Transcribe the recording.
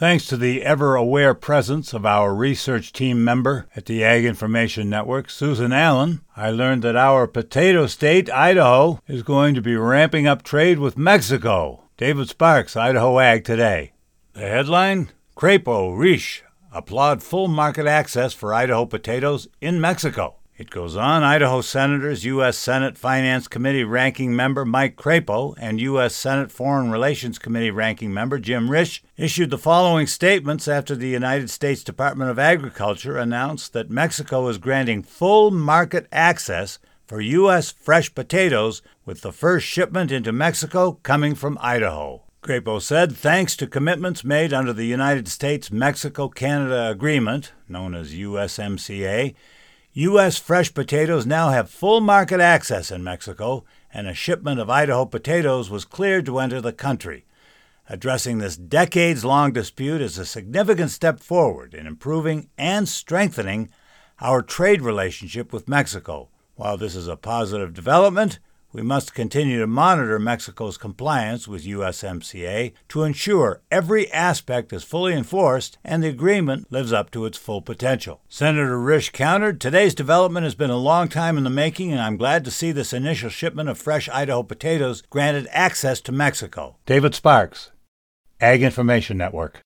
Thanks to the ever-aware presence of our research team member at the Ag Information Network, Susan Allen, I learned that our potato state, Idaho, is going to be ramping up trade with Mexico. David Sparks, Idaho Ag Today. The headline, Crapo, Risch applaud full market access for Idaho potatoes in Mexico. It goes on, Idaho Senators, U.S. Senate Finance Committee Ranking Member Mike Crapo and U.S. Senate Foreign Relations Committee Ranking Member Jim Risch issued the following statements after the United States Department of Agriculture announced that Mexico is granting full market access for U.S. fresh potatoes, with the first shipment into Mexico coming from Idaho. Crapo said, thanks to commitments made under the United States-Mexico-Canada Agreement, known as USMCA, U.S. fresh potatoes now have full market access in Mexico, and a shipment of Idaho potatoes was cleared to enter the country. Addressing this decades-long dispute is a significant step forward in improving and strengthening our trade relationship with Mexico. While this is a positive development, we must continue to monitor Mexico's compliance with USMCA to ensure every aspect is fully enforced and the agreement lives up to its full potential. Senator Risch countered, today's development has been a long time in the making, and I'm glad to see this initial shipment of fresh Idaho potatoes granted access to Mexico. David Sparks, Ag Information Network.